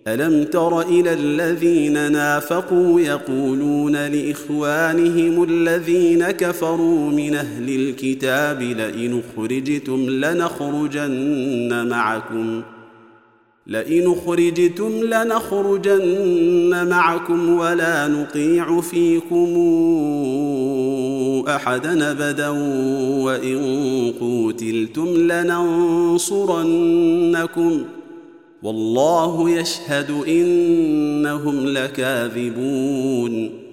ألم تر إلى الذين نافقوا يقولون لإخوانهم الذين كفروا من أهل الكتاب لئن أخرجتم لنخرجن معكم ولا نطيع فيكم أحدا أبدا وإن قوتلتم لننصرنكم والله يشهد إنهم لكاذبون